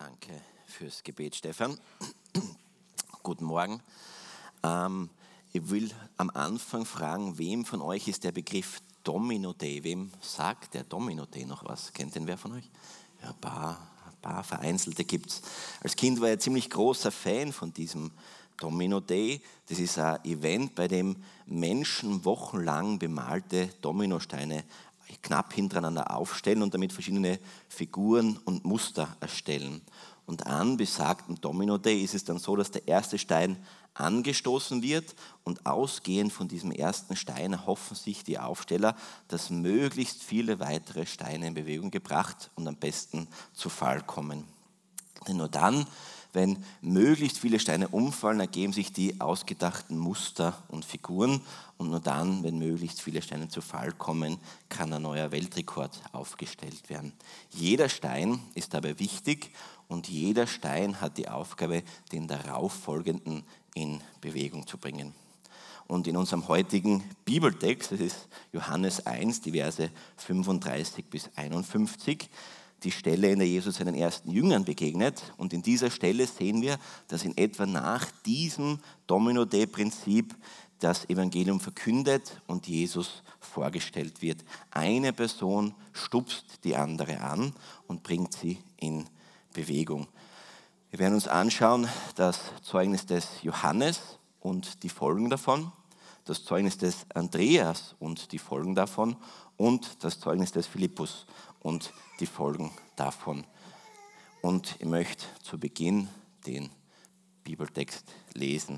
Danke fürs Gebet, Stefan. Guten Morgen. Ich will am Anfang fragen, wem von euch ist der Begriff Domino Day? Wem sagt der Domino Day noch was? Kennt den wer von euch? Ja, ein paar Vereinzelte gibt es. Als Kind war ich ein ziemlich großer Fan von diesem Domino Day. Das ist ein Event, bei dem Menschen wochenlang bemalte Dominosteine knapp hintereinander aufstellen und damit verschiedene Figuren und Muster erstellen. Und an besagten Domino Day ist es dann so, dass der erste Stein angestoßen wird und ausgehend von diesem ersten Stein erhoffen sich die Aufsteller, dass möglichst viele weitere Steine in Bewegung gebracht und am besten zu Fall kommen. Denn nur dann, wenn möglichst viele Steine umfallen, ergeben sich die ausgedachten Muster und Figuren. Und nur dann, wenn möglichst viele Steine zu Fall kommen, kann ein neuer Weltrekord aufgestellt werden. Jeder Stein ist dabei wichtig und jeder Stein hat die Aufgabe, den darauffolgenden in Bewegung zu bringen. Und in unserem heutigen Bibeltext, das ist Johannes 1, die Verse 35 bis 51, die Stelle, in der Jesus seinen ersten Jüngern begegnet. Und in dieser Stelle sehen wir, dass in etwa nach diesem Domino-Day-Prinzip das Evangelium verkündet und Jesus vorgestellt wird. Eine Person stupst die andere an und bringt sie in Bewegung. Wir werden uns anschauen das Zeugnis des Johannes und die Folgen davon, das Zeugnis des Andreas und die Folgen davon und das Zeugnis des Philippus und die Folgen davon. Und ich möchte zu Beginn den Bibeltext lesen.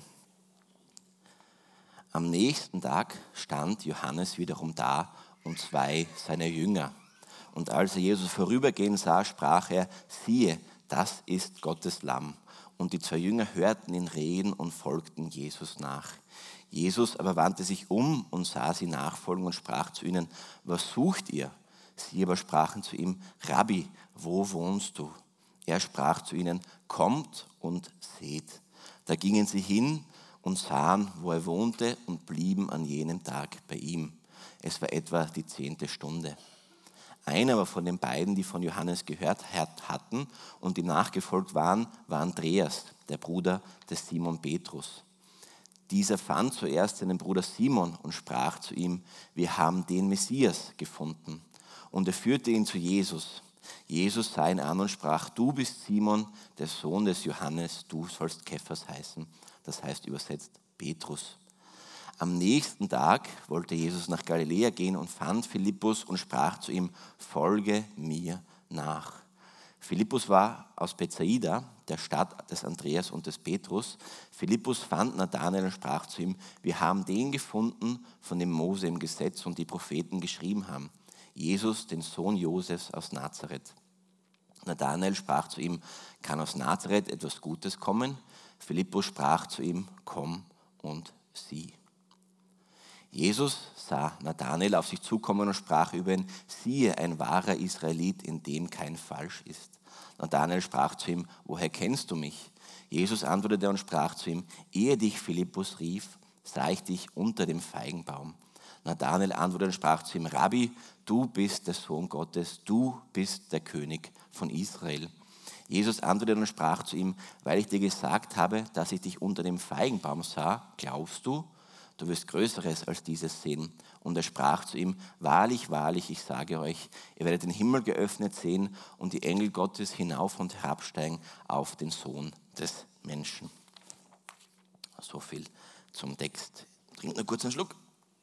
Am nächsten Tag stand Johannes wiederum da und zwei seiner Jünger. Und als er Jesus vorübergehen sah, sprach er, siehe, das ist Gottes Lamm. Und die zwei Jünger hörten ihn reden und folgten Jesus nach. Jesus aber wandte sich um und sah sie nachfolgen und sprach zu ihnen, was sucht ihr? Sie aber sprachen zu ihm, Rabbi, wo wohnst du? Er sprach zu ihnen, kommt und seht. Da gingen sie hin und sahen, wo er wohnte und blieben an jenem Tag bei ihm. Es war etwa die 10. Stunde. Einer aber von den beiden, die von Johannes gehört hatten und ihm nachgefolgt waren, war Andreas, der Bruder des Simon Petrus. Dieser fand zuerst seinen Bruder Simon und sprach zu ihm, wir haben den Messias gefunden. Und er führte ihn zu Jesus. Jesus sah ihn an und sprach, du bist Simon, der Sohn des Johannes, du sollst Kephas heißen. Das heißt übersetzt Petrus. Am nächsten Tag wollte Jesus nach Galiläa gehen und fand Philippus und sprach zu ihm, folge mir nach. Philippus war aus Bethsaida, der Stadt des Andreas und des Petrus. Philippus fand Nathanael und sprach zu ihm, wir haben den gefunden, von dem Mose im Gesetz und die Propheten geschrieben haben. Jesus, den Sohn Josefs aus Nazareth. Nathanael sprach zu ihm, kann aus Nazareth etwas Gutes kommen? Philippus sprach zu ihm, komm und sieh. Jesus sah Nathanael auf sich zukommen und sprach über ihn, siehe, ein wahrer Israelit, in dem kein Falsch ist. Nathanael sprach zu ihm, woher kennst du mich? Jesus antwortete und sprach zu ihm, ehe dich Philippus rief, sah ich dich unter dem Feigenbaum. Nathanael antwortete und sprach zu ihm, Rabbi, du bist der Sohn Gottes, du bist der König von Israel. Jesus antwortete und sprach zu ihm, weil ich dir gesagt habe, dass ich dich unter dem Feigenbaum sah, glaubst du? Du wirst Größeres als dieses sehen. Und er sprach zu ihm, wahrlich, wahrlich, ich sage euch, ihr werdet den Himmel geöffnet sehen und die Engel Gottes hinauf und herabsteigen auf den Sohn des Menschen. So viel zum Text. Trink nur kurz einen Schluck.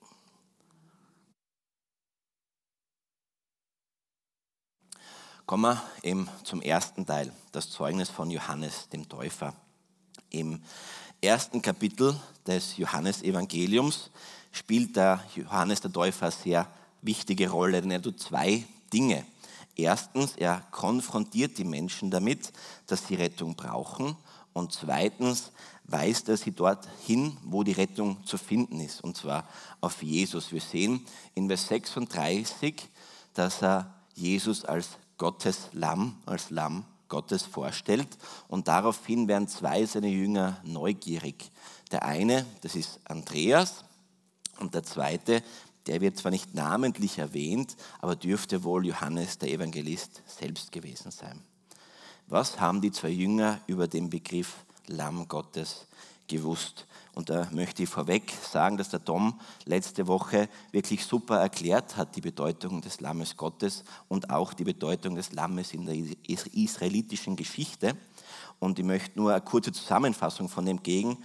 Kommen wir eben zum ersten Teil, das Zeugnis von Johannes dem Täufer. Im ersten Kapitel des Johannesevangeliums spielt der Johannes der Täufer eine sehr wichtige Rolle, denn er tut zwei Dinge. Erstens, er konfrontiert die Menschen damit, dass sie Rettung brauchen, und zweitens weist er sie dorthin, wo die Rettung zu finden ist, und zwar auf Jesus. Wir sehen in Vers 36, dass er Jesus als Gottes Lamm, als Lamm Gottes vorstellt, und daraufhin werden zwei seiner Jünger neugierig. Der eine, das ist Andreas, und der zweite, der wird zwar nicht namentlich erwähnt, aber dürfte wohl Johannes der Evangelist selbst gewesen sein. Was haben die zwei Jünger über den Begriff Lamm Gottes gewusst? Und da möchte ich vorweg sagen, dass der Tom letzte Woche wirklich super erklärt hat, die Bedeutung des Lammes Gottes und auch die Bedeutung des Lammes in der israelitischen Geschichte. Und ich möchte nur eine kurze Zusammenfassung von dem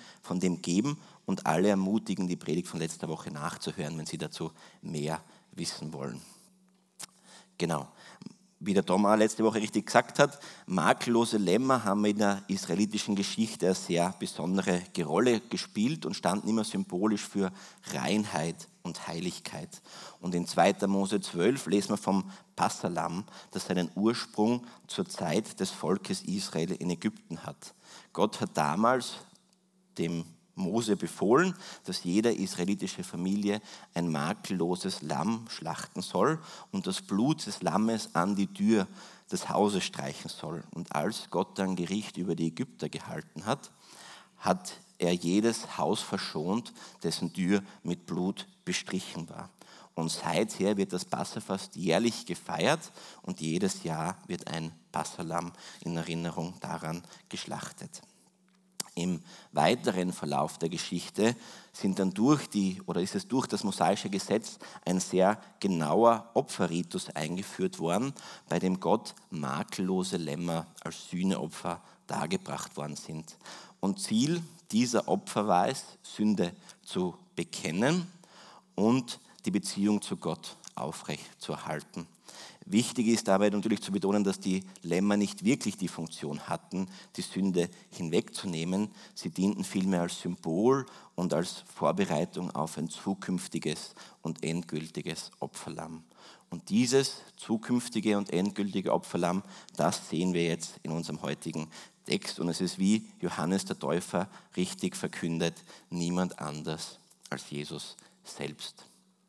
geben und alle ermutigen, die Predigt von letzter Woche nachzuhören, wenn sie dazu mehr wissen wollen. Genau. Wie der Tom auch letzte Woche richtig gesagt hat, makellose Lämmer haben in der israelitischen Geschichte eine sehr besondere Rolle gespielt und standen immer symbolisch für Reinheit und Heiligkeit. Und in 2. Mose 12 lesen wir vom Passalamm, das seinen Ursprung zur Zeit des Volkes Israel in Ägypten hat. Gott hat damals dem Mose befohlen, dass jede israelitische Familie ein makelloses Lamm schlachten soll und das Blut des Lammes an die Tür des Hauses streichen soll. Und als Gott dann Gericht über die Ägypter gehalten hat, hat er jedes Haus verschont, dessen Tür mit Blut bestrichen war. Und seither wird das Passafest jährlich gefeiert und jedes Jahr wird ein Passalamm in Erinnerung daran geschlachtet. Im weiteren Verlauf der Geschichte ist es durch das mosaische Gesetz ein sehr genauer Opferritus eingeführt worden, bei dem Gott makellose Lämmer als Sühneopfer dargebracht worden sind. Und Ziel dieser Opfer war es, Sünde zu bekennen und die Beziehung zu Gott aufrechtzuerhalten. Wichtig ist dabei natürlich zu betonen, dass die Lämmer nicht wirklich die Funktion hatten, die Sünde hinwegzunehmen. Sie dienten vielmehr als Symbol und als Vorbereitung auf ein zukünftiges und endgültiges Opferlamm. Und dieses zukünftige und endgültige Opferlamm, das sehen wir jetzt in unserem heutigen Text. Und es ist, wie Johannes der Täufer richtig verkündet, niemand anders als Jesus selbst.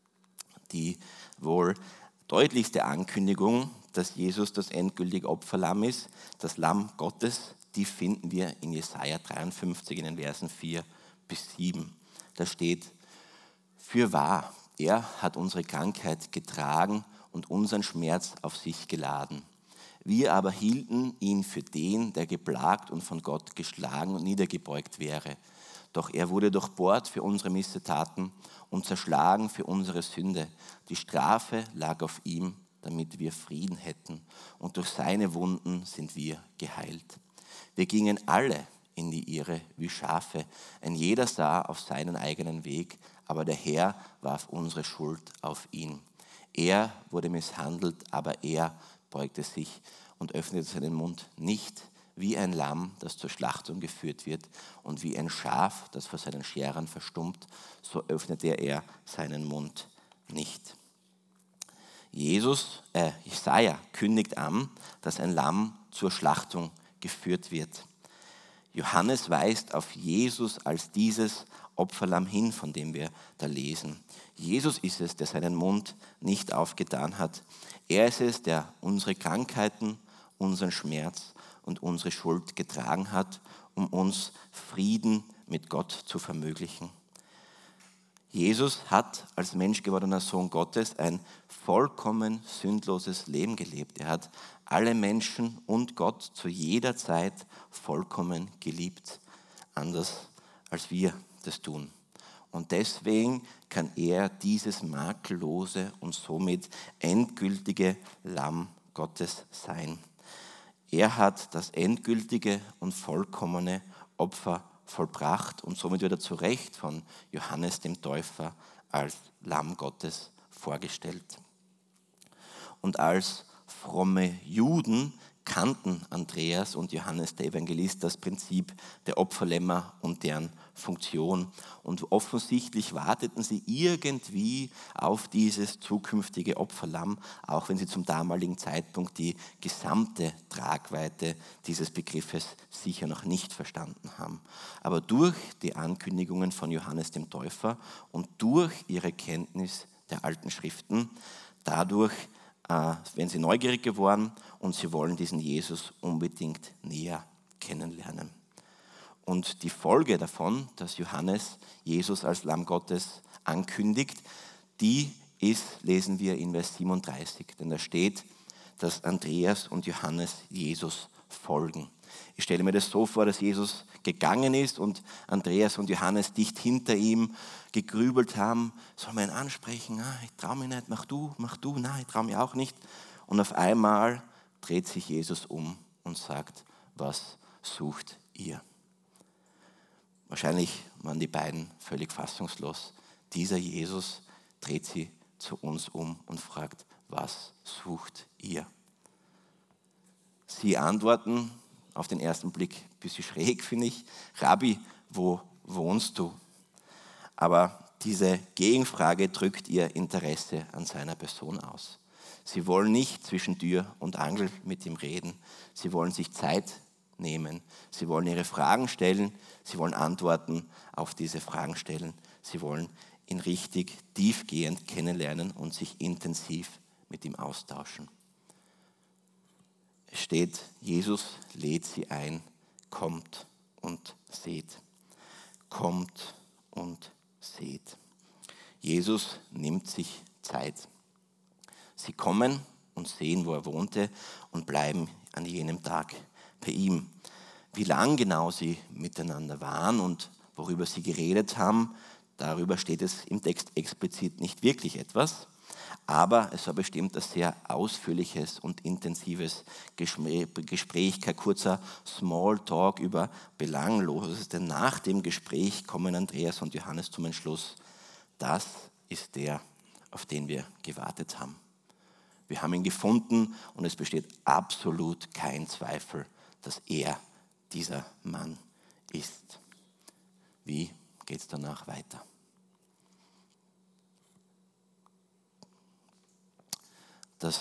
Die wohl deutlichste Ankündigung, dass Jesus das endgültige Opferlamm ist, das Lamm Gottes, die finden wir in Jesaja 53 in den Versen 4 bis 7. Da steht: Fürwahr, er hat unsere Krankheit getragen und unseren Schmerz auf sich geladen. Wir aber hielten ihn für den, der geplagt und von Gott geschlagen und niedergebeugt wäre. Doch er wurde durchbohrt für unsere Missetaten und zerschlagen für unsere Sünde. Die Strafe lag auf ihm, damit wir Frieden hätten. Und durch seine Wunden sind wir geheilt. Wir gingen alle in die Irre wie Schafe. Ein jeder sah auf seinen eigenen Weg, aber der Herr warf unsere Schuld auf ihn. Er wurde misshandelt, aber er beugte sich und öffnete seinen Mund nicht, wie ein Lamm, das zur Schlachtung geführt wird, und wie ein Schaf, das vor seinen Scherern verstummt, so öffnete er seinen Mund nicht. Jesaja kündigt an, dass ein Lamm zur Schlachtung geführt wird. Johannes weist auf Jesus als dieses Opferlamm hin, von dem wir da lesen. Jesus ist es, der seinen Mund nicht aufgetan hat. Er ist es, der unsere Krankheiten, unseren Schmerz und unsere Schuld getragen hat, um uns Frieden mit Gott zu vermöglichen. Jesus hat als menschgewordener Sohn Gottes ein vollkommen sündloses Leben gelebt. Er hat alle Menschen und Gott zu jeder Zeit vollkommen geliebt, anders als wir das tun. Und deswegen kann er dieses makellose und somit endgültige Lamm Gottes sein. Er hat das endgültige und vollkommene Opfer vollbracht und somit wird er zu Recht von Johannes dem Täufer als Lamm Gottes vorgestellt. Und als fromme Juden kannten Andreas und Johannes der Evangelist das Prinzip der Opferlämmer und deren Funktion. Und offensichtlich warteten sie irgendwie auf dieses zukünftige Opferlamm, auch wenn sie zum damaligen Zeitpunkt die gesamte Tragweite dieses Begriffes sicher noch nicht verstanden haben. Aber durch die Ankündigungen von Johannes dem Täufer und durch ihre Kenntnis der alten Schriften, dadurch werden sie neugierig geworden und sie wollen diesen Jesus unbedingt näher kennenlernen. Und die Folge davon, dass Johannes Jesus als Lamm Gottes ankündigt, die ist, lesen wir in Vers 37, denn da steht, dass Andreas und Johannes Jesus folgen. Ich stelle mir das so vor, dass Jesus gegangen ist und Andreas und Johannes dicht hinter ihm gegrübelt haben, soll man ihn ansprechen? Ich traue mich nicht, mach du, nein, ich traue mich auch nicht. Und auf einmal dreht sich Jesus um und sagt, was sucht ihr? Wahrscheinlich waren die beiden völlig fassungslos. Dieser Jesus dreht sie zu uns um und fragt, was sucht ihr? Sie antworten auf den ersten Blick ein bisschen schräg, finde ich. Rabbi, wo wohnst du? Aber diese Gegenfrage drückt ihr Interesse an seiner Person aus. Sie wollen nicht zwischen Tür und Angel mit ihm reden. Sie wollen sich Zeit nehmen. Sie wollen ihre Fragen stellen. Sie wollen Antworten auf diese Fragen stellen. Sie wollen ihn richtig tiefgehend kennenlernen und sich intensiv mit ihm austauschen. Es steht, Jesus lädt sie ein, kommt und seht. Kommt und seht. Jesus nimmt sich Zeit. Sie kommen und sehen, wo er wohnte und bleiben an jenem Tag bei ihm. Wie lang genau sie miteinander waren und worüber sie geredet haben, darüber steht es im Text explizit nicht wirklich etwas. Aber es war bestimmt ein sehr ausführliches und intensives Gespräch, kein kurzer Smalltalk über Belangloses. Denn nach dem Gespräch kommen Andreas und Johannes zum Entschluss, das ist der, auf den wir gewartet haben. Wir haben ihn gefunden und es besteht absolut kein Zweifel, dass er dieser Mann ist. Wie geht es danach weiter? Das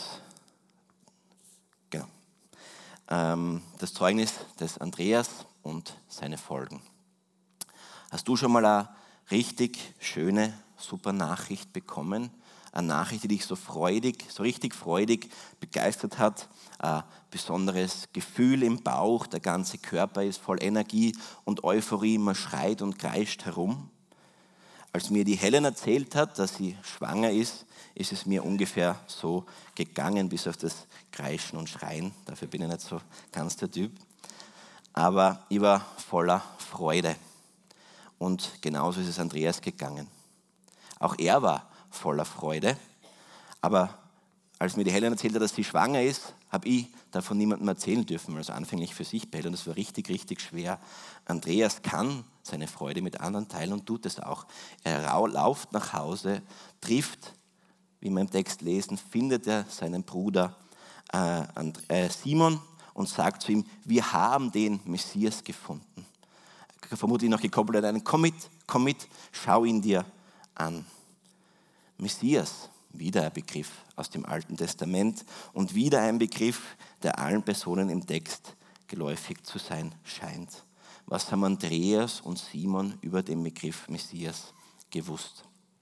Zeugnis des Andreas und seine Folgen. Hast du schon mal eine richtig schöne, super Nachricht bekommen? Eine Nachricht, die dich so richtig freudig begeistert hat? Ein besonderes Gefühl im Bauch, der ganze Körper ist voll Energie und Euphorie, man schreit und kreischt herum. Als mir die Helen erzählt hat, dass sie schwanger ist, ist es mir ungefähr so gegangen, bis auf das Kreischen und Schreien. Dafür bin ich nicht so ganz der Typ. Aber ich war voller Freude. Und genauso ist es Andreas gegangen. Auch er war voller Freude. Aber als mir die Helen erzählt hat, dass sie schwanger ist, habe ich davon niemandem erzählen dürfen, also anfänglich für sich behält. Und das war richtig, richtig schwer. Andreas kann seine Freude mit anderen teilen und tut es auch. Er lauft nach Hause, trifft, wie wir im Text lesen, findet er seinen Bruder Simon und sagt zu ihm, wir haben den Messias gefunden. Vermutlich noch gekoppelt an einen, komm mit, schau ihn dir an. Messias, wieder ein Begriff aus dem Alten Testament und wieder ein Begriff, der allen Personen im Text geläufig zu sein scheint. Was haben Andreas und Simon über den Begriff Messias gewusst?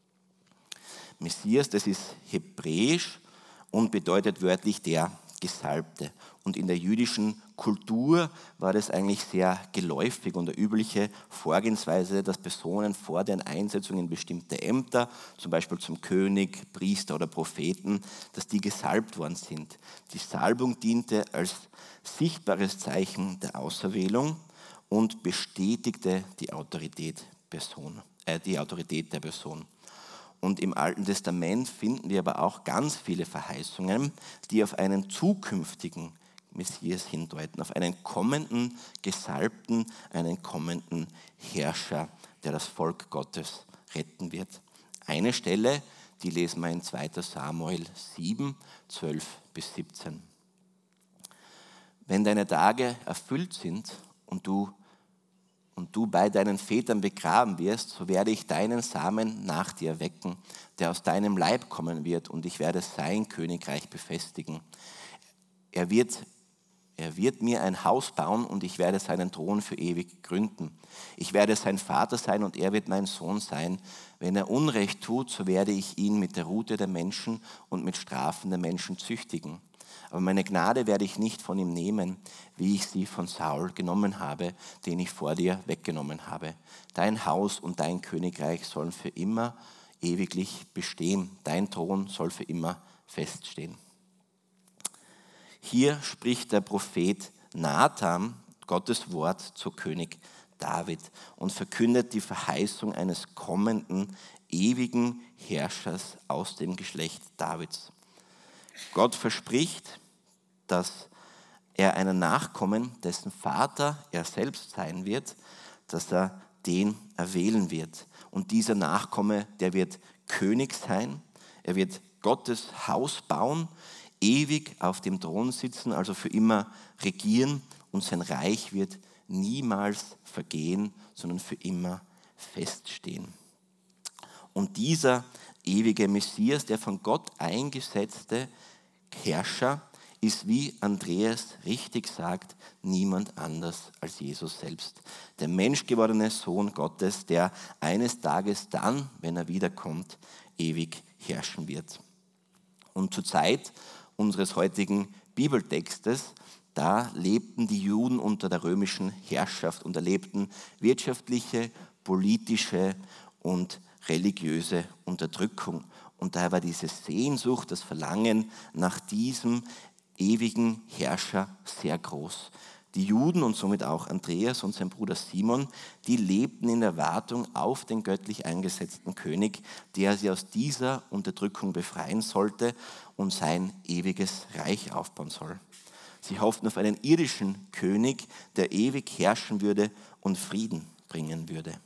Messias, das ist hebräisch und bedeutet wörtlich der Gesalbte. Und in der jüdischen Kultur war das eigentlich sehr geläufig und eine übliche Vorgehensweise, dass Personen vor deren Einsetzung in bestimmte Ämter, zum Beispiel zum König, Priester oder Propheten, dass die gesalbt worden sind. Die Salbung diente als sichtbares Zeichen der Auserwählung und bestätigte die Autorität der Person. Und im Alten Testament finden wir aber auch ganz viele Verheißungen, die auf einen zukünftigen Messias hindeuten, auf einen kommenden Gesalbten, einen kommenden Herrscher, der das Volk Gottes retten wird. Eine Stelle, die lesen wir in 2. Samuel 7, 12 bis 17. Wenn deine Tage erfüllt sind und du bei deinen Vätern begraben wirst, so werde ich deinen Samen nach dir wecken, der aus deinem Leib kommen wird, und ich werde sein Königreich befestigen. Er wird mir ein Haus bauen und ich werde seinen Thron für ewig gründen. Ich werde sein Vater sein und er wird mein Sohn sein. Wenn er Unrecht tut, so werde ich ihn mit der Rute der Menschen und mit Strafen der Menschen züchtigen. Aber meine Gnade werde ich nicht von ihm nehmen, wie ich sie von Saul genommen habe, den ich vor dir weggenommen habe. Dein Haus und dein Königreich sollen für immer ewiglich bestehen. Dein Thron soll für immer feststehen. Hier spricht der Prophet Nathan Gottes Wort zu König David und verkündet die Verheißung eines kommenden, ewigen Herrschers aus dem Geschlecht Davids. Gott verspricht, dass er einen Nachkommen, dessen Vater er selbst sein wird, dass er den erwählen wird. Und dieser Nachkomme, der wird König sein, er wird Gottes Haus bauen, ewig auf dem Thron sitzen, also für immer regieren, und sein Reich wird niemals vergehen, sondern für immer feststehen. Und dieser ewige Messias, der von Gott eingesetzte Herrscher, ist, wie Andreas richtig sagt, niemand anders als Jesus selbst. Der menschgewordene Sohn Gottes, der eines Tages dann, wenn er wiederkommt, ewig herrschen wird. Und zur Zeit unseres heutigen Bibeltextes, da lebten die Juden unter der römischen Herrschaft und erlebten wirtschaftliche, politische und religiöse Unterdrückung. Und daher war diese Sehnsucht, das Verlangen nach diesem ewigen Herrscher sehr groß. Die Juden und somit auch Andreas und sein Bruder Simon, die lebten in der Erwartung auf den göttlich eingesetzten König, der sie aus dieser Unterdrückung befreien sollte und sein ewiges Reich aufbauen soll. Sie hofften auf einen irdischen König, der ewig herrschen würde und Frieden bringen würde.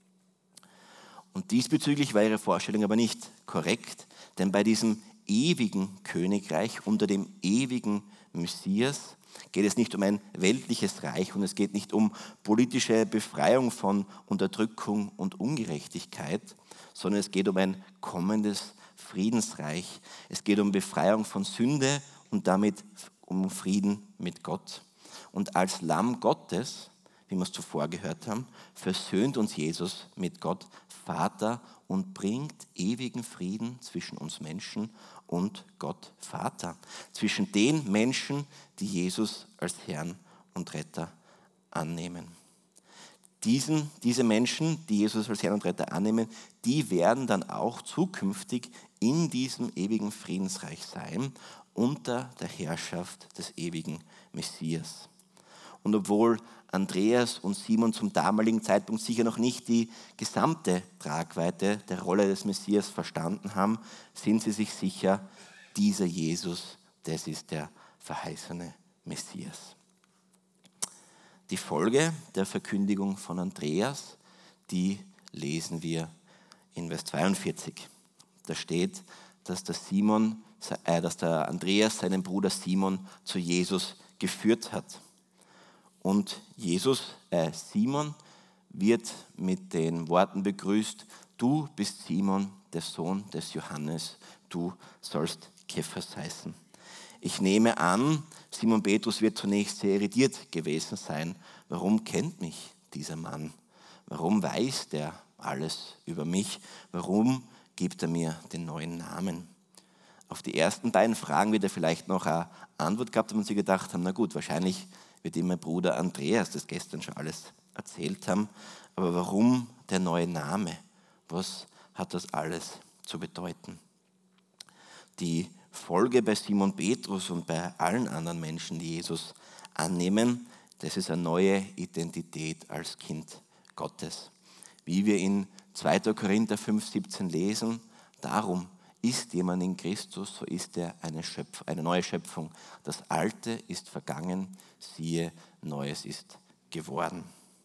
Und diesbezüglich war ihre Vorstellung aber nicht korrekt, denn bei diesem ewigen Königreich unter dem ewigen Messias geht es nicht um ein weltliches Reich und es geht nicht um politische Befreiung von Unterdrückung und Ungerechtigkeit, sondern es geht um ein kommendes Friedensreich. Es geht um Befreiung von Sünde und damit um Frieden mit Gott. Und als Lamm Gottes, wie wir es zuvor gehört haben, versöhnt uns Jesus mit Gott Vater und bringt ewigen Frieden zwischen uns Menschen und Gott Vater. Zwischen den Menschen, die Jesus als Herrn und Retter annehmen. Diese Menschen, die Jesus als Herrn und Retter annehmen, die werden dann auch zukünftig in diesem ewigen Friedensreich sein, unter der Herrschaft des ewigen Messias. Und obwohl Andreas und Simon zum damaligen Zeitpunkt sicher noch nicht die gesamte Tragweite der Rolle des Messias verstanden haben, sind sie sich sicher, dieser Jesus, das ist der verheißene Messias. Die Folge der Verkündigung von Andreas, die lesen wir in Vers 42. Da steht, dass der Andreas seinen Bruder Simon zu Jesus geführt hat. Und Simon wird mit den Worten begrüßt: Du bist Simon, der Sohn des Johannes, du sollst Kephas heißen. Ich nehme an, Simon Petrus wird zunächst sehr irritiert gewesen sein. Warum kennt mich dieser Mann? Warum weiß der alles über mich? Warum gibt er mir den neuen Namen? Auf die ersten beiden Fragen wird er vielleicht noch eine Antwort gehabt, wenn sie gedacht haben, na gut, wahrscheinlich wird ihm mein Bruder Andreas das gestern schon alles erzählt haben. Aber warum der neue Name? Was hat das alles zu bedeuten? Die Folge bei Simon Petrus und bei allen anderen Menschen, die Jesus annehmen, das ist eine neue Identität als Kind Gottes. Wie wir in 2. Korinther 5,17 lesen, darum ist jemand in Christus, so ist er eine neue Schöpfung. Das Alte ist vergangen, siehe, Neues ist geworden.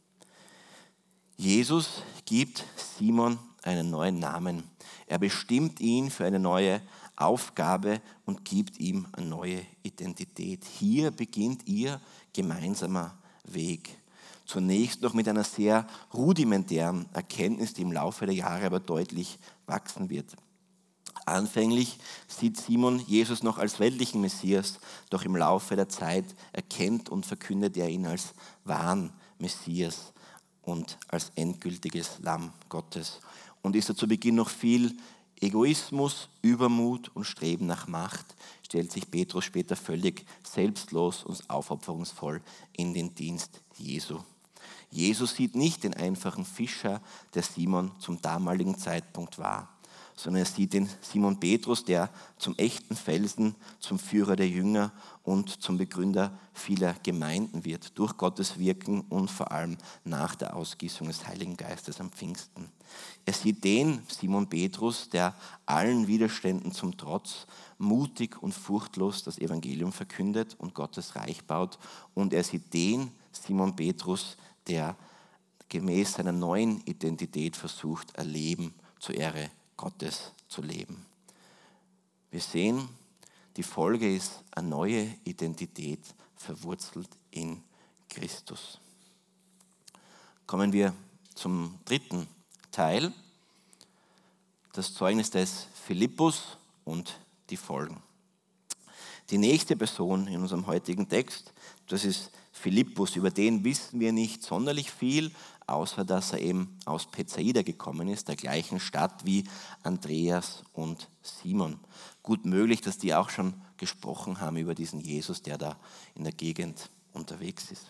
Jesus gibt Simon einen neuen Namen. Er bestimmt ihn für eine neue Aufgabe und gibt ihm eine neue Identität. Hier beginnt ihr gemeinsamer Weg. Zunächst noch mit einer sehr rudimentären Erkenntnis, die im Laufe der Jahre aber deutlich wachsen wird. Anfänglich sieht Simon Jesus noch als weltlichen Messias, doch im Laufe der Zeit erkennt und verkündet er ihn als wahren Messias und als endgültiges Lamm Gottes. Und ist er zu Beginn noch viel Egoismus, Übermut und Streben nach Macht, stellt sich Petrus später völlig selbstlos und aufopferungsvoll in den Dienst Jesu. Jesus sieht nicht den einfachen Fischer, der Simon zum damaligen Zeitpunkt war, sondern er sieht den Simon Petrus, der zum echten Felsen, zum Führer der Jünger und zum Begründer vieler Gemeinden wird, durch Gottes Wirken und vor allem nach der Ausgießung des Heiligen Geistes am Pfingsten. Er sieht den Simon Petrus, der allen Widerständen zum Trotz mutig und furchtlos das Evangelium verkündet und Gottes Reich baut. Und er sieht den Simon Petrus, der gemäß seiner neuen Identität versucht, ein Leben zur Ehre Gottes zu leben. Wir sehen, die Folge ist eine neue Identität, verwurzelt in Christus. Kommen wir zum dritten Teil, das Zeugnis des Philippus und die Folgen. Die nächste Person in unserem heutigen Text, das ist Philippus. Über den wissen wir nicht sonderlich viel, außer dass er eben aus Bethsaida gekommen ist, der gleichen Stadt wie Andreas und Simon. Gut möglich, dass die auch schon gesprochen haben über diesen Jesus, der da in der Gegend unterwegs ist.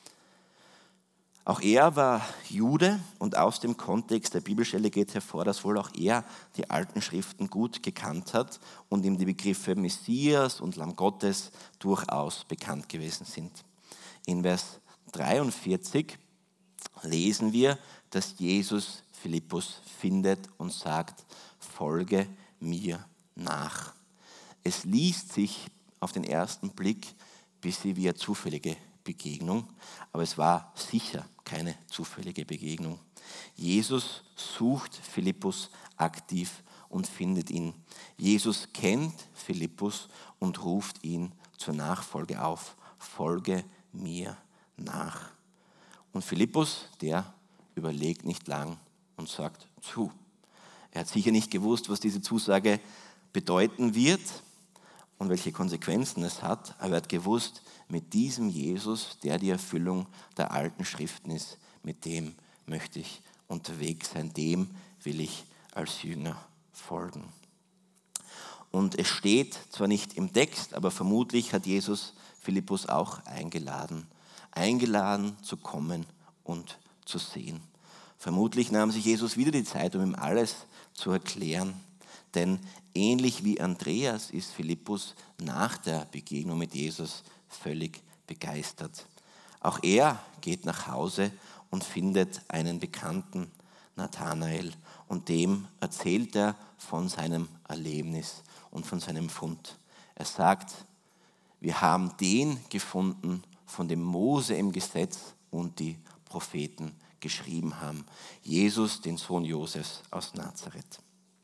Auch er war Jude und aus dem Kontext der Bibelstelle geht hervor, dass wohl auch er die alten Schriften gut gekannt hat und ihm die Begriffe Messias und Lamm Gottes durchaus bekannt gewesen sind. In Vers 43 lesen wir, dass Jesus Philippus findet und sagt, folge mir nach. Es liest sich auf den ersten Blick ein bisschen wie eine zufällige Begegnung, aber es war sicher keine zufällige Begegnung. Jesus sucht Philippus aktiv und findet ihn. Jesus kennt Philippus und ruft ihn zur Nachfolge auf. Folge mir nach. Und Philippus, der überlegt nicht lang und sagt zu. Er hat sicher nicht gewusst, was diese Zusage bedeuten wird und welche Konsequenzen es hat, aber er hat gewusst, mit diesem Jesus, der die Erfüllung der alten Schriften ist, mit dem möchte ich unterwegs sein, dem will ich als Jünger folgen. Und es steht zwar nicht im Text, aber vermutlich hat Jesus Philippus auch eingeladen zu kommen und zu sehen. Vermutlich nahm sich Jesus wieder die Zeit, um ihm alles zu erklären. Denn ähnlich wie Andreas ist Philippus nach der Begegnung mit Jesus völlig begeistert. Auch er geht nach Hause und findet einen Bekannten, Nathanael, und dem erzählt er von seinem Erlebnis und von seinem Fund. Er sagt, wir haben den gefunden, von dem Mose im Gesetz und die Propheten geschrieben haben. Jesus, den Sohn Josefs aus Nazareth.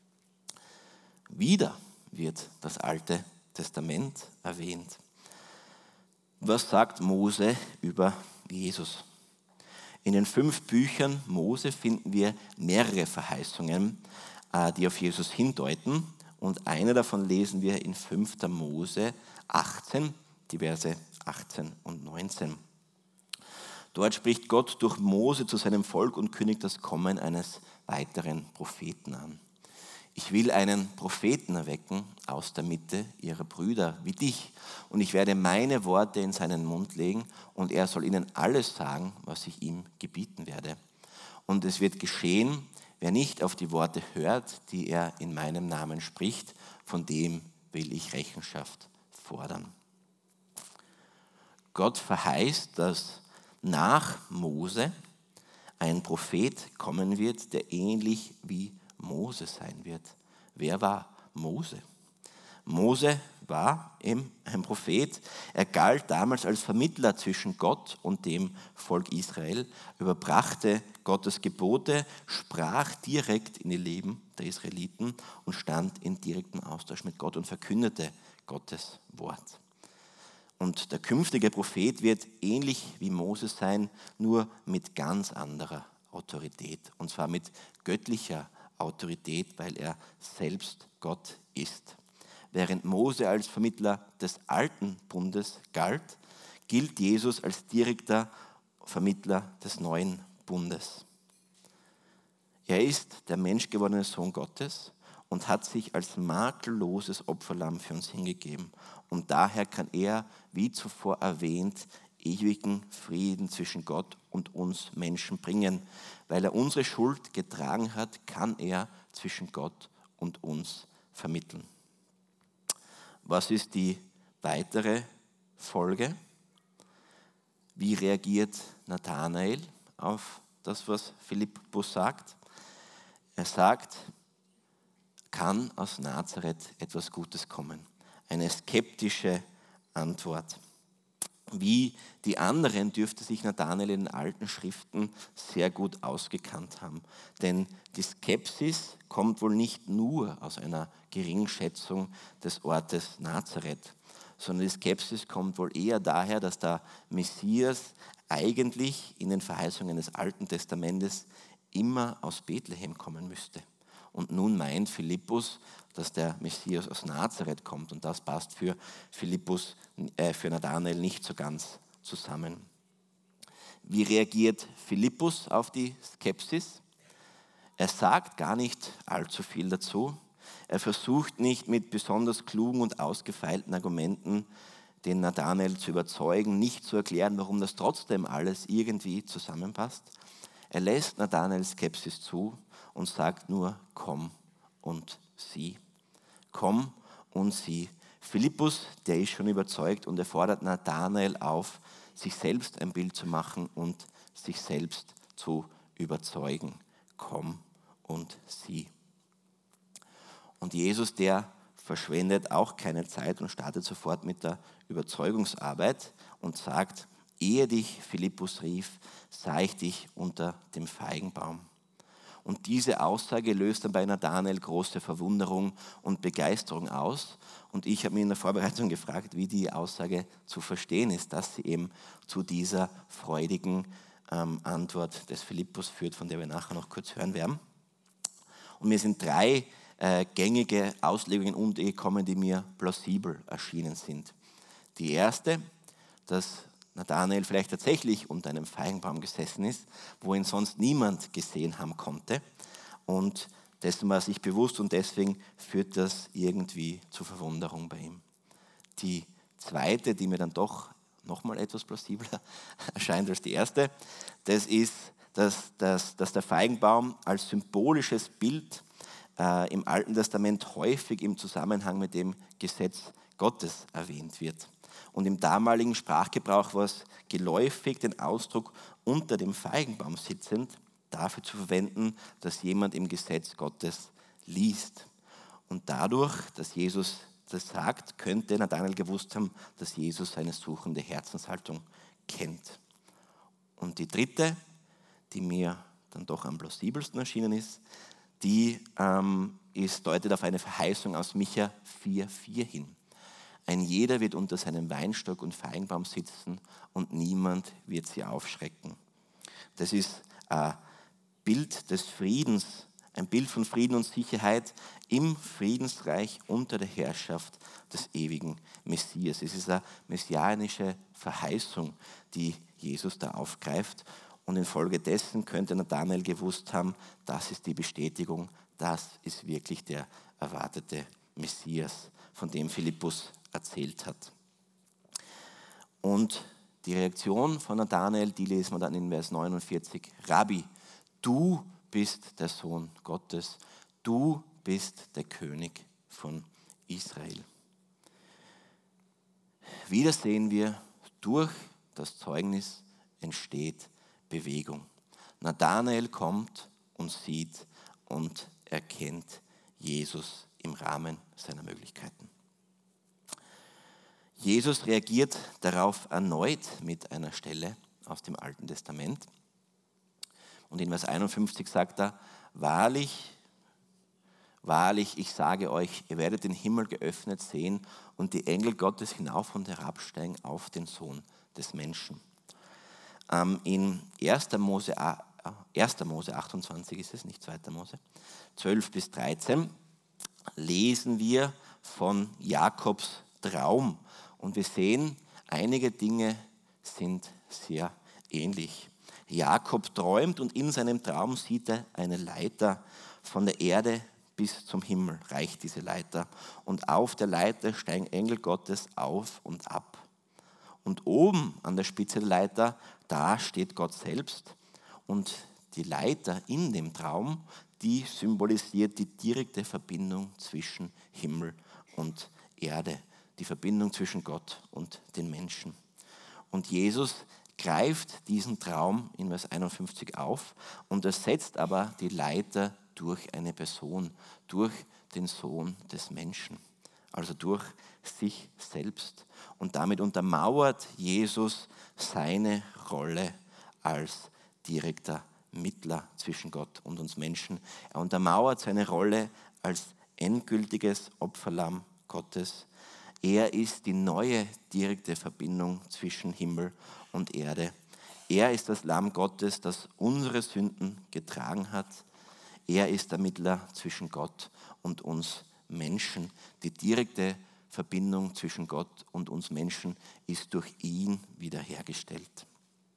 Wieder wird das Alte Testament erwähnt. Was sagt Mose über Jesus? In den 5 Büchern Mose finden wir mehrere Verheißungen, die auf Jesus hindeuten. Und eine davon lesen wir in 5. Mose 18, die Verse 18 und 19. Dort spricht Gott durch Mose zu seinem Volk und kündigt das Kommen eines weiteren Propheten an. Ich will einen Propheten erwecken aus der Mitte ihrer Brüder wie dich. Und ich werde meine Worte in seinen Mund legen und er soll ihnen alles sagen, was ich ihm gebieten werde. Und es wird geschehen, wer nicht auf die Worte hört, die er in meinem Namen spricht, von dem will ich Rechenschaft fordern. Gott verheißt, dass nach Mose ein Prophet kommen wird, der ähnlich wie Mose sein wird. Wer war Mose? Mose war eben ein Prophet. Er galt damals als Vermittler zwischen Gott und dem Volk Israel, überbrachte Gottes Gebote, sprach direkt in die Leben der Israeliten und stand in direktem Austausch mit Gott und verkündete Gottes Wort. Und der künftige Prophet wird ähnlich wie Mose sein, nur mit ganz anderer Autorität. Und zwar mit göttlicher Autorität, weil er selbst Gott ist. Während Mose als Vermittler des alten Bundes galt, gilt Jesus als direkter Vermittler des neuen Bundes. Er ist der menschgewordene Sohn Gottes und hat sich als makelloses Opferlamm für uns hingegeben. Und daher kann er, wie zuvor erwähnt, ewigen Frieden zwischen Gott und uns Menschen bringen. Weil er unsere Schuld getragen hat, kann er zwischen Gott und uns vermitteln. Was ist die weitere Folge? Wie reagiert Nathanael auf das, was Philippus sagt? Er sagt, kann aus Nazareth etwas Gutes kommen? Eine skeptische Antwort. Wie die anderen dürfte sich Nathanael in den alten Schriften sehr gut ausgekannt haben. Denn die Skepsis kommt wohl nicht nur aus einer Geringschätzung des Ortes Nazareth, sondern die Skepsis kommt wohl eher daher, dass der Messias eigentlich in den Verheißungen des Alten Testamentes immer aus Bethlehem kommen müsste. Und nun meint Philippus, dass der Messias aus Nazareth kommt. Und das passt für Nathanael nicht so ganz zusammen. Wie reagiert Philippus auf die Skepsis? Er sagt gar nicht allzu viel dazu. Er versucht nicht mit besonders klugen und ausgefeilten Argumenten den Nathanael zu überzeugen, nicht zu erklären, warum das trotzdem alles irgendwie zusammenpasst. Er lässt Nathanaels Skepsis zu und sagt nur, komm und sieh. Komm und sieh. Philippus, der ist schon überzeugt und er fordert Nathanael auf, sich selbst ein Bild zu machen und sich selbst zu überzeugen. Komm und sieh. Und Jesus, der verschwendet auch keine Zeit und startet sofort mit der Überzeugungsarbeit und sagt, ehe dich Philippus rief, sah ich dich unter dem Feigenbaum. Und diese Aussage löst dann bei Nathanael große Verwunderung und Begeisterung aus. Und ich habe mich in der Vorbereitung gefragt, wie die Aussage zu verstehen ist, dass sie eben zu dieser freudigen Antwort des Philippus führt, von der wir nachher noch kurz hören werden. Und mir sind 3 gängige Auslegungen untergekommen, die mir plausibel erschienen sind. Die erste, dass Nathanael vielleicht tatsächlich unter einem Feigenbaum gesessen ist, wo ihn sonst niemand gesehen haben konnte. Und dessen war er sich bewusst und deswegen führt das irgendwie zu Verwunderung bei ihm. Die zweite, die mir dann doch nochmal etwas plausibler erscheint als die erste, das ist, dass der Feigenbaum als symbolisches Bild im Alten Testament häufig im Zusammenhang mit dem Gesetz Gottes erwähnt wird. Und im damaligen Sprachgebrauch war es geläufig, den Ausdruck unter dem Feigenbaum sitzend dafür zu verwenden, dass jemand im Gesetz Gottes liest. Und dadurch, dass Jesus das sagt, könnte Nathanael gewusst haben, dass Jesus seine suchende Herzenshaltung kennt. Und die dritte, die mir dann doch am plausibelsten erschienen ist, die deutet auf eine Verheißung aus Micha 4,4 hin. Ein jeder wird unter seinem Weinstock und Feigenbaum sitzen und niemand wird sie aufschrecken. Das ist ein Bild des Friedens, ein Bild von Frieden und Sicherheit im Friedensreich unter der Herrschaft des ewigen Messias. Es ist eine messianische Verheißung, die Jesus da aufgreift. Und infolgedessen könnte Nathanael gewusst haben, das ist die Bestätigung, das ist wirklich der erwartete Messias, von dem Philippus erzählt hat. Und die Reaktion von Nathanael, die lesen wir dann in Vers 49. Rabbi, du bist der Sohn Gottes, du bist der König von Israel. Wieder sehen wir, durch das Zeugnis entsteht Bewegung. Nathanael kommt und sieht und erkennt Jesus im Rahmen seiner Möglichkeiten. Jesus reagiert darauf erneut mit einer Stelle aus dem Alten Testament. Und in Vers 51 sagt er, wahrlich, wahrlich, ich sage euch, ihr werdet den Himmel geöffnet sehen und die Engel Gottes hinauf und herabsteigen auf den Sohn des Menschen. In 1. Mose 28 ist es, nicht 2. Mose, 12 bis 13, lesen wir von Jakobs Traum. Und wir sehen, einige Dinge sind sehr ähnlich. Jakob träumt und in seinem Traum sieht er eine Leiter von der Erde bis zum Himmel, reicht diese Leiter. Und auf der Leiter steigen Engel Gottes auf und ab. Und oben an der Spitze der Leiter, da steht Gott selbst. Und die Leiter in dem Traum, die symbolisiert die direkte Verbindung zwischen Himmel und Erde, die Verbindung zwischen Gott und den Menschen. Und Jesus greift diesen Traum in Vers 51 auf und ersetzt aber die Leiter durch eine Person, durch den Sohn des Menschen, also durch sich selbst. Und damit untermauert Jesus seine Rolle als direkter Mittler zwischen Gott und uns Menschen. Er untermauert seine Rolle als endgültiges Opferlamm Gottes. Er ist die neue direkte Verbindung zwischen Himmel und Erde. Er ist das Lamm Gottes, das unsere Sünden getragen hat. Er ist der Mittler zwischen Gott und uns Menschen. Die direkte Verbindung zwischen Gott und uns Menschen ist durch ihn wiederhergestellt.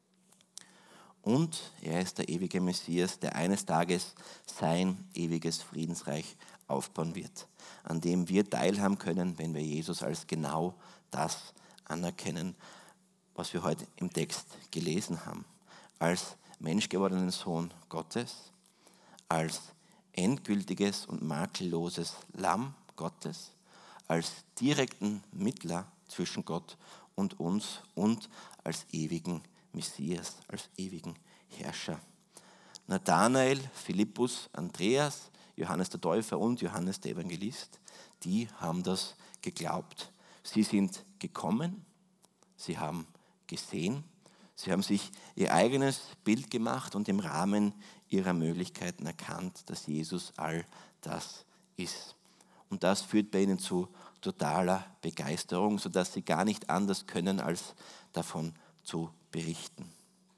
Und er ist der ewige Messias, der eines Tages sein ewiges Friedensreich aufbauen wird, an dem wir teilhaben können, wenn wir Jesus als genau das anerkennen, was wir heute im Text gelesen haben. Als menschgewordenen Sohn Gottes, als endgültiges und makelloses Lamm Gottes, als direkten Mittler zwischen Gott und uns und als ewigen Messias, als ewigen Herrscher. Nathanael, Philippus, Andreas, Johannes der Täufer und Johannes der Evangelist, die haben das geglaubt. Sie sind gekommen, sie haben gesehen, sie haben sich ihr eigenes Bild gemacht und im Rahmen ihrer Möglichkeiten erkannt, dass Jesus all das ist. Und das führt bei ihnen zu totaler Begeisterung, sodass sie gar nicht anders können, als davon zu berichten.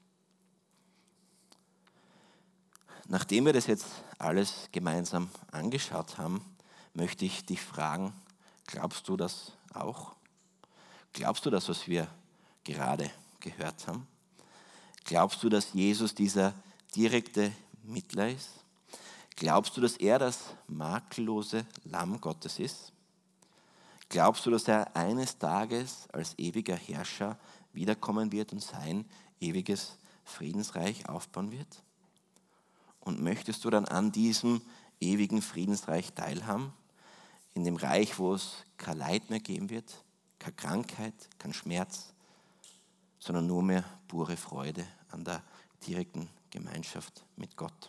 Nachdem wir das jetzt alles gemeinsam angeschaut haben, möchte ich dich fragen, glaubst du das auch? Glaubst du das, was wir gerade gehört haben? Glaubst du, dass Jesus dieser direkte Mittler ist? Glaubst du, dass er das makellose Lamm Gottes ist? Glaubst du, dass er eines Tages als ewiger Herrscher wiederkommen wird und sein ewiges Friedensreich aufbauen wird? Und möchtest du dann an diesem ewigen Friedensreich teilhaben? In dem Reich, wo es kein Leid mehr geben wird, keine Krankheit, kein Schmerz, sondern nur mehr pure Freude an der direkten Gemeinschaft mit Gott.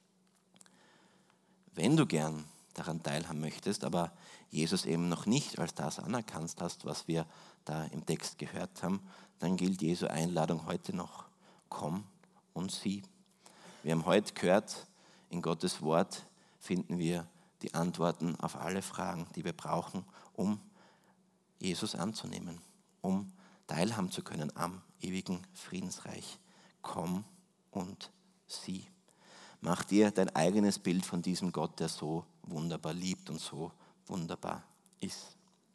Wenn du gern daran teilhaben möchtest, aber Jesus eben noch nicht als das anerkannt hast, was wir da im Text gehört haben, dann gilt Jesu Einladung heute noch. Komm und sieh. Wir haben heute gehört, in Gottes Wort finden wir die Antworten auf alle Fragen, die wir brauchen, um Jesus anzunehmen, um teilhaben zu können am ewigen Friedensreich. Komm und sieh. Mach dir dein eigenes Bild von diesem Gott, der so wunderbar liebt und so wunderbar ist.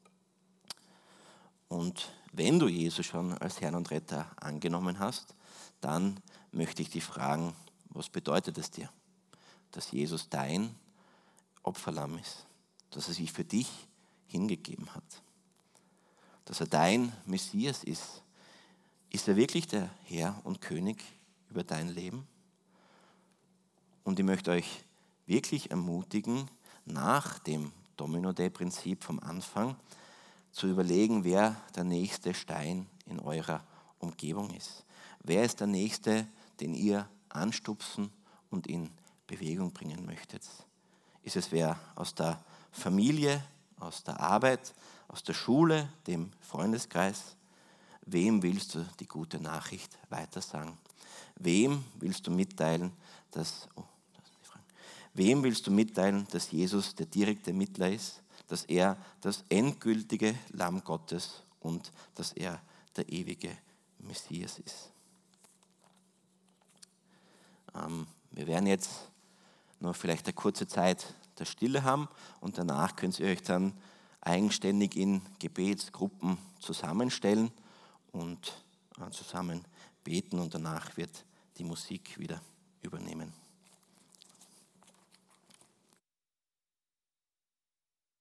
Und wenn du Jesus schon als Herrn und Retter angenommen hast, dann möchte ich dich fragen, was bedeutet es dir, dass Jesus dein Opferlamm ist, dass er sich für dich hingegeben hat, dass er dein Messias ist? Ist er wirklich der Herr und König über dein Leben? Und ich möchte euch wirklich ermutigen, nach dem Domino-Day-Prinzip vom Anfang zu überlegen, wer der nächste Stein in eurer Umgebung ist. Wer ist der nächste, den ihr anstupsen und in Bewegung bringen möchtet? Ist es wer aus der Familie, aus der Arbeit, aus der Schule, dem Freundeskreis? Wem willst du die gute Nachricht weitersagen? Wem willst du mitteilen, dass Jesus der direkte Mittler ist, dass er das endgültige Lamm Gottes und dass er der ewige Messias ist? Wir werden jetzt nur vielleicht eine kurze Zeit der Stille haben und danach könnt ihr euch dann eigenständig in Gebetsgruppen zusammenstellen und zusammen beten und danach wird die Musik wieder übernehmen.